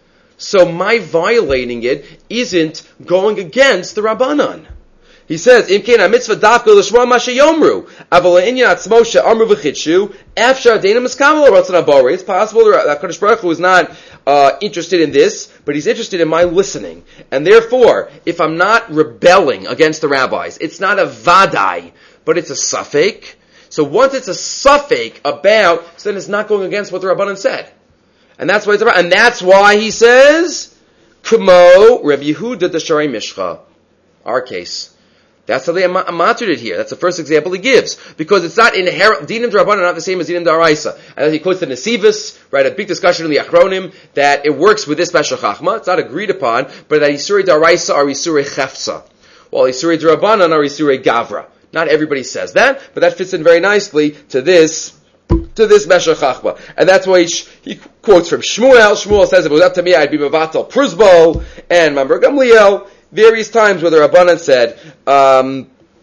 so my violating it isn't going against the Rabbanan. He says, Im kein ha-mitzvah dafka l'shma ma sheyomru, aval ha'inyan atzmo she'amru v'chitshu, afshar deina miskabel ha'ratzon ha'borei. It's possible that HaKadosh Baruch Hu is not uh, interested in this, but he's interested in my listening. And therefore, if I'm not rebelling against the rabbis, it's not a vadai, but it's a safek. So once it's a safek about, so then it's not going against what the Rabbanan said. And that's why it's about, and that's why he says, K'mo Reb Yehuda d'Sharei Mishcha. Our case. That's how they amatered it here. That's the first example he gives. Because it's not inherent, Dinim D'Rabbanan are not the same as Dinim D'Oraisa. And as he quotes the Nesivus, right, a big discussion in the Achronim, that it works with this Meshech Chachma. It's not agreed upon, but that Isurei D'Oraisa are Isurei Chefza. While Isurei D'Rabbanan are Isurei Gavra. Not everybody says that, but that fits in very nicely to this, to this Meshech Chachma. And that's why he, he quotes from Shmuel. Shmuel says, if it was up to me, I'd be Mevatel Pruzbol, and Mamber Gamliel. Various times where the Rabbanan said um,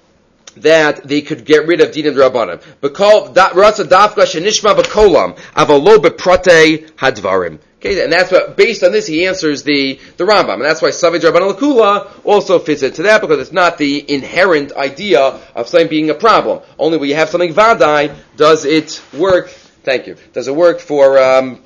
that they could get rid of Dinim D'Rabbanan. B'kol Ratza Dafka Shenishma B'kolam Avalo B'Prate Hadvarim. Okay, and that's what, based on this, he answers the, the Rambam. And that's why Saved Rabbanan L'Kula also fits into that, because it's not the inherent idea of something being a problem. Only when you have something Vadai, does it work, thank you, does it work for um,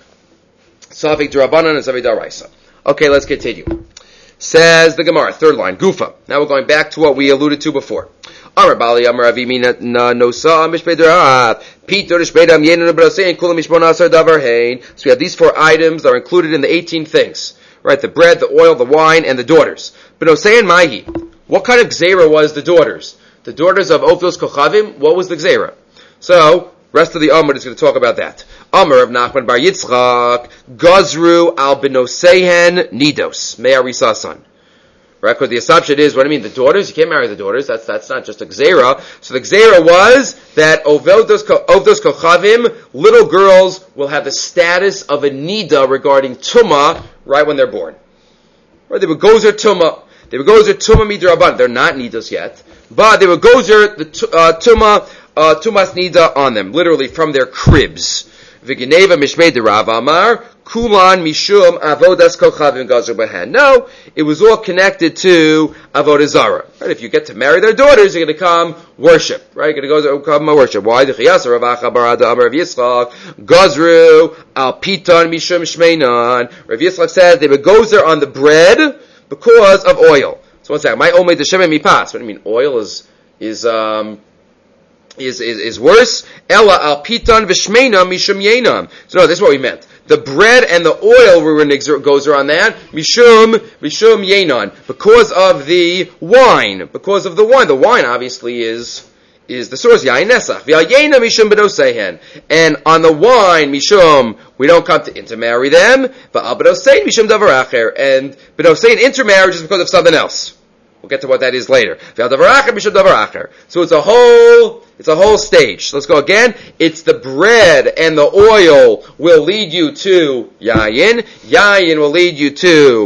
Saved Rabbanan and Saved D'Oraisa. Okay, let's continue. Says the Gemara, third line, Gufa. Now we're going back to what we alluded to before. Amar Bali Amar Avimi Nosa Mishpederav Peter Shpedam Yenu Brasein Kulam Mishponasar Davar Hain. So we have these four items that are included in the eighteen things. Right, the bread, the oil, the wine, and the daughters. But Nosein Mahi. What kind of Gzeira was the daughters? The daughters of Ophos Kochavim, what was the Gzeira? So, rest of the Amud is going to talk about that. Amar of Nachman Bar Yitzchak, Gazru al Benosehen Nidos, Me'arisasan. Right, because the assumption is, what do you mean, the daughters? You can't marry the daughters, that's that's not just a Gzeira. So the Gzeira was that Ovdos Kochavim, little girls, will have the status of a Nida regarding Tumah right when they're born. Right, they were Gozer Tumah. They were Gozer Tumah Midraban. They're not Nidos yet, but they were Gozer the uh, Tumah, uh, Tumas Nida on them, literally from their cribs. V'geneva mishmei de Rav Amar kulan mishum avodas kochavim gazer b'hen. No, it was all connected to avodah zara. Right? If you get to marry their daughters, you're going to come worship. Right? You're going to go come worship. Why? The chiyasa Rav Acha barada Amar Rav Yitzchak gazru al piton mishum shmeinan. Rav Yitzchak says they would gozer on the bread because of oil. So one second. My omei deshem mipas. What do you mean? Oil is is um. Is, is is worse. Ella al pitan v'shmeina mishum yenam. So no, this is what we meant. The bread and the oil we were going goes around that mishum mishum yenan, because of the wine. Because of the wine. The wine obviously is is the source. Yain nesach v'yena mishum b'dosehen. And on the wine mishum we don't come to intermarry them. But al b'dosein mishum davar acher. And b'dosein intermarriage is because of something else. We'll get to what that is later. So it's a whole, it's a whole stage. Let's go again. It's the bread and the oil will lead you to yayin. Yayin will lead you to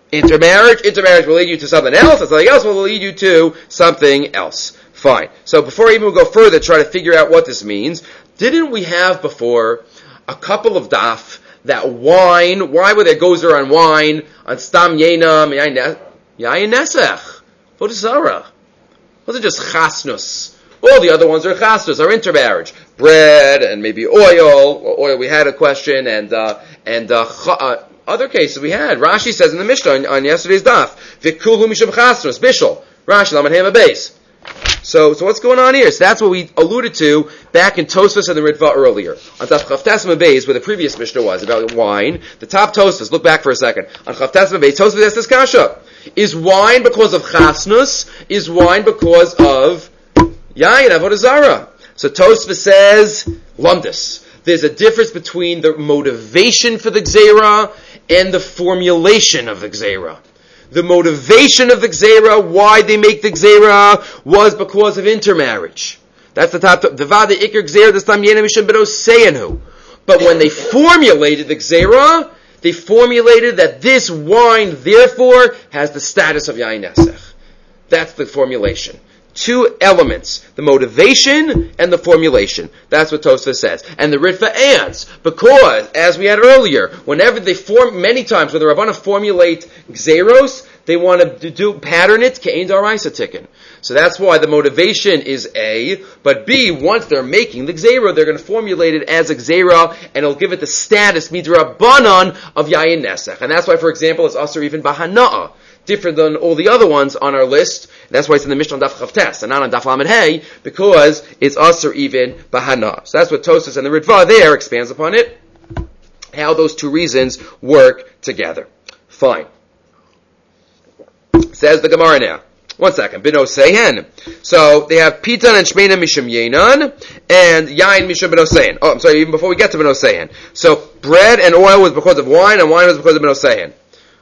Intermarriage, intermarriage will lead you to something else, and something else will lead you to something else. Fine. So before I even go further, try to figure out what this means, didn't we have before a couple of daf that wine, why were there gozer on wine, on stam yenam, yayin nesech, vodazara? Wasn't just chasnus. All the other ones are chasnus, are intermarriage. Bread and maybe oil. Oil, we had a question, and uh, and uh, ch- uh, other cases we had. Rashi says in the Mishnah on, on yesterday's daf, v'kulhu mishum chasnus, bishul. Rashi, lamed hema beis. So, so what's going on here? So that's what we alluded to back in Tosfos and the Ritva earlier. On Daf Chavtes Beis, where the previous Mishnah was about wine, the top Tosfos, look back for a second. On Chavtes Beis, Tosfos asks this kasha. Is wine because of chasnus? Is wine because of yayin, avodah zara? So Tosfos says, lumdus. There's a difference between the motivation for the gzeira and the formulation of the gzeira. The motivation of the gzeira, why they make the gzeira, was because of intermarriage. That's the top. Devad ikar gzeira this time yenim mishum b'no seyenu. But when they formulated the gzeira, they formulated that this wine, therefore, has the status of yain nesech. That's the formulation. Two elements, the motivation and the formulation. That's what Tosfos says. And the Ritva adds, because, as we had earlier, whenever they form, many times when the Rabbana formulate Gzeros, they want to do, pattern it, Ke'en Daraisa Tikkun. So that's why the motivation is A, but B, once they're making the Gzera, they're going to formulate it as a Gzera, and it'll give it the status, Midrabanan, of Yayin Nesech. And that's why, for example, it's also even Bahana'a. Different than all the other ones on our list. That's why it's in the Mishnah on Daf Chavtes and not on Daf Lamed Hey, because it's also even Bahana. So that's what Tosfos and the Ritva there expands upon it. How those two reasons work together. Fine. Says the Gemara now. One second. Bino Sehen. So they have Pitan and Shmeina Mishum Yenan and Yain Mishum Bino Sehen. Oh, I'm sorry, even before we get to Bino Sehen. So bread and oil was because of wine, and wine was because of Bino Sehen.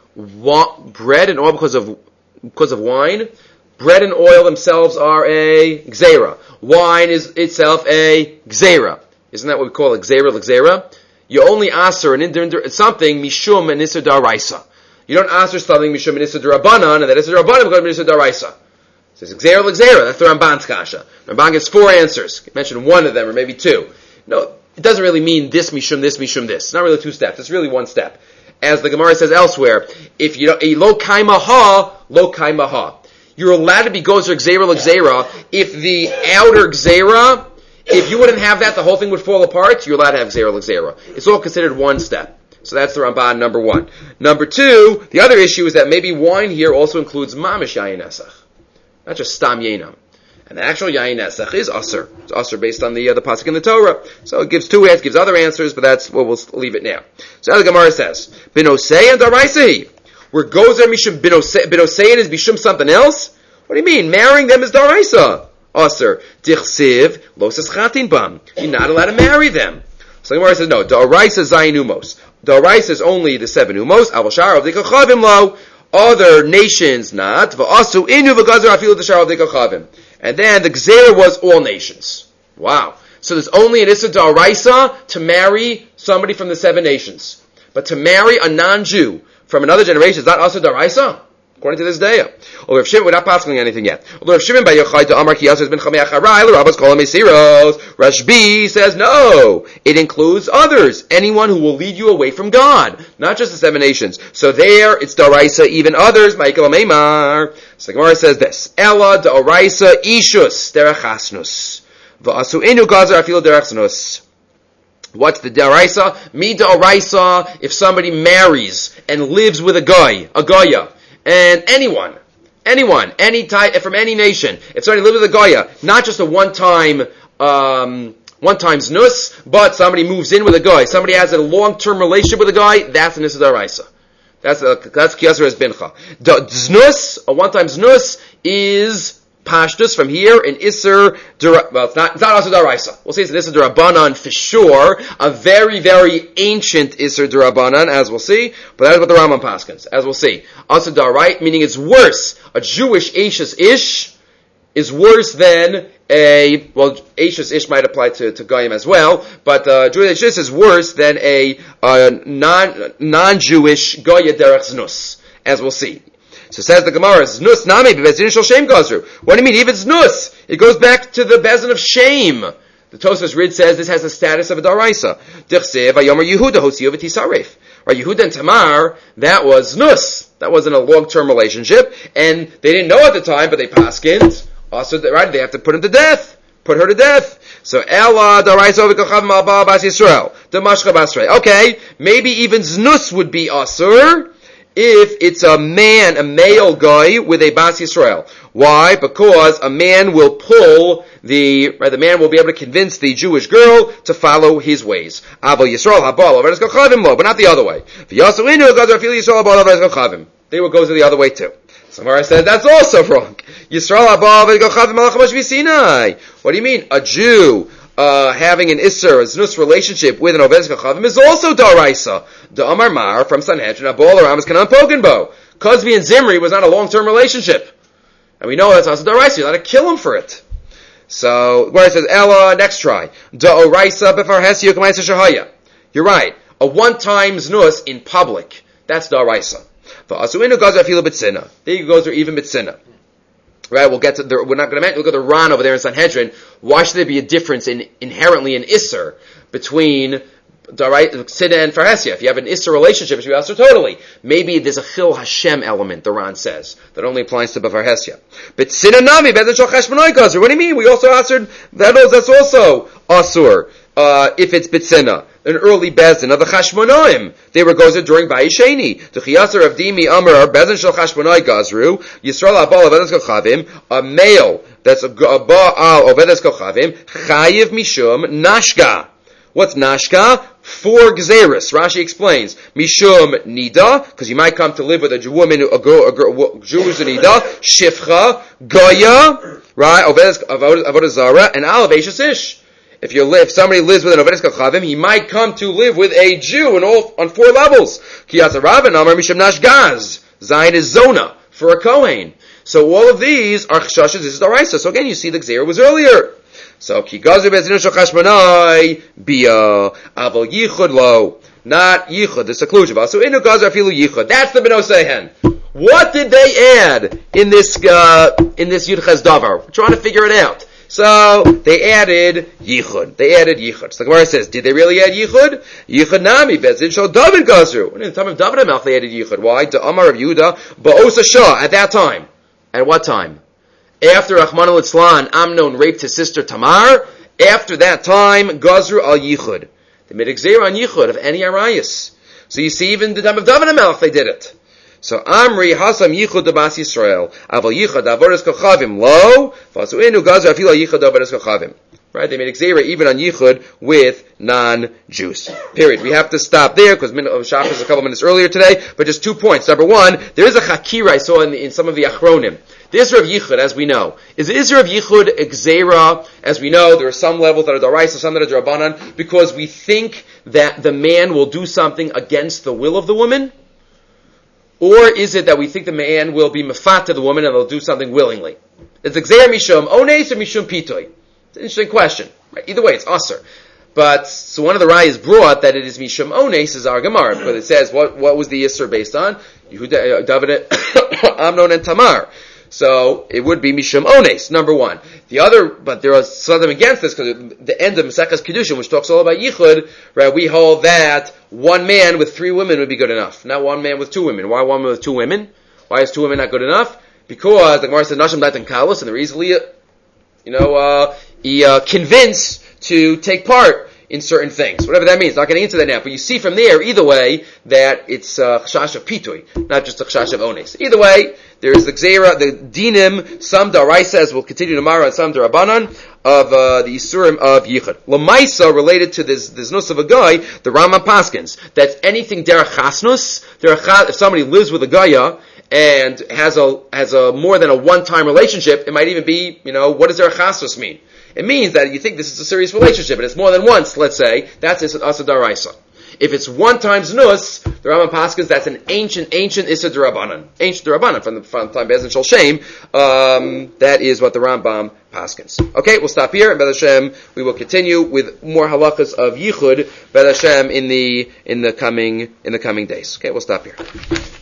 Wa- bread and oil because of because of wine. Bread and oil themselves are a gzera. Wine is itself a gzera. Isn't that what we call a gzera, l'gzera? You only aser an inter, something mishum and nisr daraisa. You don't aser something mishum and nisr darabanan, and that is darabanan because of nisr daraisa. It says gzera, l'gzera. That's the Ramban's kasha. Ramban gives four answers. You mentioned one of them, or maybe two. No, it doesn't really mean this mishum, this mishum, this. It's not really two steps. It's really one step. As the Gemara says elsewhere, if you don't, a lo kaima ha, lo kaima ha. You're allowed to be gozer gzera l'gzera if the outer gzera, if you wouldn't have that, the whole thing would fall apart. You're allowed to have gzera l'gzera. It's all considered one step. So that's the Ramban, number one. Number two, the other issue is that maybe wine here also includes mamish yayin nesach, not just stam yenam. And the actual yayin nesach is aser. It's aser based on the uh, the pasuk in the Torah. So it gives two answers, gives other answers, but that's what we'll leave it now. So as the Gemara says, binosei and daraisehi. Where gozer mishum binosei is bishum something else. What do you mean? Marrying them is daraisa. Aser dichsiv losas chatin bam. You're not allowed to marry them. So the Gemara says no. Daraisa zayin umos. Daraisa is only the seven umos. Avashar of dikachavim lo. Other nations not. Va'asu inu v'gazer afilu d'shar of dikachavim. And then the Gzera was all nations. Wow. So there's only an Issa D'Oraisa to marry somebody from the seven nations. But to marry a non-Jew from another generation is not Issa D'Oraisa, according to this day. Or if Shimon, we're not passing anything yet. Or if Shimon by Yochai to Amar Kiyas has been Chamei Acharai, the rabbis call him Mesiros. Rashbi says no. It includes others. Anyone who will lead you away from God. Not just the seven nations. So there, it's D'Oraisa, even others. Michael Meimar. So the Gemara says this: Ella D'Oraisa Ishus Derechasnus V'asu Inu Gazer Afilu Derechasnus. What's the D'Oraisa? Mi D'Oraisa, if somebody marries and lives with a guy, a Goya, and anyone, anyone, any type, from any nation, if somebody lives with a Goya, not just a one-time, um, one-time znus, but somebody moves in with a guy, somebody has a long-term relationship with a guy, that's an Issa D'Oraisa. That's a, that's Kiyasar as Bincha. The znus, a one-time znus, is pashtus from here in Isser, well, it's not, it's not Asur D'Oraisa. We'll say it's an Isser D'Rabanan for sure, a very, very ancient Isser D'Rabanan, as we'll see, but that is what the Rambam paskins, as we'll see. Asur D'Oraisa, meaning it's worse. A Jewish Ashes Ish is worse than a, well, Ashes Ish might apply to, to Goyim as well, but uh, Jewish Ish is worse than a uh, non, non-Jewish Goya Derech Znus. as we'll see. So says the Gemara, Znus nami b'bezin shel shem gazru. What do you mean? Even znus, it goes back to the bezin of shame. The Tosfos Rid says this has the status of a daraisa. Dichsev ayomer Yehuda hosiyo v'tisaref. Right, Yehuda and Tamar, that was znus. That wasn't a long-term relationship, and they didn't know at the time, but they paskind. Also, right, they have to put him to death. Put her to death. So Ella daraisa v'kochav ma'aba bas Yisrael. Damashcha basrei. Okay, maybe even znus would be asur if it's a man, a male guy with a Bas Yisrael. Why? Because a man will pull the, right, the man will be able to convince the Jewish girl to follow his ways. Aval Yisrael habal, but not the other way. They will go to the other way too. Somewhere I said that's also wrong. Yisrael habal. What do you mean? A Jew Uh, having an Isser, a Znus relationship with an Ovedes Kochavim is also Daraisa. The Amar Mar from Sanhedrin, Abol Aram is Kanan Pogenbo. Cosby and Zimri was not a long-term relationship. And we know that's also Daraisa. You're not to kill him for it. So, where it says, Ella, next try. Da'oraisa befarhesi yukamaysa shahaya. You're right. A one-time Znus in public. That's Daraisa. Va'asuinu gazer afila b'tzina. There you go, even b'tzina. Right, we'll get to the, we're not going to mention, look at the Ran over there in Sanhedrin. Why should there be a difference in, inherently in Isser between Tzina and Farhesia? If you have an Isser relationship, it should be Asur totally. Maybe there's a Chil Hashem element, the Ran says, that only applies to Farhesia. But Tzina Nami, Bezin Shal Cheshmonoi Gazer. What do you mean? We also Asur, that is, that's also Asur, uh, if it's B'tzina. An early bezin of the Chashmonoim. They were gozer during Bayisheni. The Chiyasar of Dimi Amar, bezin shel Chashmonoi Gazru, Yisrael Abal Ovedes Kochavim, a male that's a Baal Ovedes Kochavim, Chayiv Mishum Nashka. What's Nashka? Four Gzeris. Rashi explains. Mishum Nida, because you might come to live with a woman, a girl, a girl, Jew who's a Nida, Shifcha, Goya, right, Ovedes Avodah Zara, and Alav Eishes Ish. If you live, if somebody lives with an Ovedes Kochavim, he might come to live with a Jew in all, on four levels. Kiyasa Rabban Amar Misham Nash Gaz. Zayin is Zona for a Kohen. So all of these are Chashas, this is Daraisa. So again, you see the Gzeira was earlier. So Ki Gazer Bezinu Shel Chashmonai Bia Aval Yichud Lo. Not Yichud, the seclusion. So Inu Gazer Afilu Yichud. That's the Beno Sehen. What did they add in this, uh, in this Yud Ches Davar? We're trying to figure it out. So, they added Yichud. They added Yichud. So the Gemara says, did they really add Yichud? Yichud Nami, Bezin Shal David Gazru. In the time of David HaMelech, they added Yichud. Why? The Amar of Yehuda, Ba'osa Shah, at that time. At what time? After Rachmana Litzlan, Amnon raped his sister Tamar, after that time, Gazru al Yichud. They made a Gzeira on Yichud of any Arayas. So you see, even the time of David HaMelech, they did it. So Amri Hasam Yichud Bas Yisrael Aval Yichud Avodas Kochavim Lo Vasuinu Gazer Afila Yichud Avodas Kochavim. Right? They made Gzeira even on Yichud with non-Jews. Period. We have to stop there because Shach is a couple minutes earlier today. But just two points. Number one, there is a Chakira I saw in, the, in some of the Achronim. The Isra of Yichud, as we know, is the Isra of Yichud a Gzeira? As we know, there are some levels that are Daraisa, some that are Drabanan, because we think that the man will do something against the will of the woman. Or is it that we think the man will be mafat to the woman and they'll do something willingly? It's Gzeir Mishum Ones or Mishum Pitoy? It's an interesting question. Right? Either way, it's Aser. But, so one of the Rayas brought that it is Mishum Ones is our Gemara, but it says, what, what was the Yisr based on? Yehuda, David, Amnon, and Tamar. So, it would be Mishum Ones, number one. The other, but there are some of them against this, because the end of Maseches Kedushin, which talks all about Yichud, right, we hold that one man with three women would be good enough. Not one man with two women. Why one man with two women? Why is two women not good enough? Because the Gemara says, Nashim Dait and Kalos, and they're easily, you know, uh, uh, convinced to take part in certain things. Whatever that means. Not getting into that now. But you see from there, either way, that it's uh, Chashash of Pitui, not just a Chashash of Ones. Either way, there is the Gzeira, the Dinim, some Daraisa, as we'll continue tomorrow, and some Darabanan, of uh, the Yisurim of Yichud. Lamaisa, related to this, this nus of a guy, the Rambam Paskins, that's anything derech chasnus, derech, if somebody lives with a Gaya, and has a, has a more than a one-time relationship, it might even be, you know, what does derech chasnus mean? It means that you think this is a serious relationship, and it's more than once, let's say, that's Asa Daraisa. If it's one times nus, the Rambam Paskins, that's an ancient, ancient Issa D'Rabbanan. Ancient D'Rabbanan, from the, from the time Bezin Shal Shem, um, that is what the Rambam Paskins. Okay, we'll stop here, and B'ez Hashem, we will continue with more halachas of Yichud, B'ez Hashem, in the, in the coming, in the coming days. Okay, we'll stop here.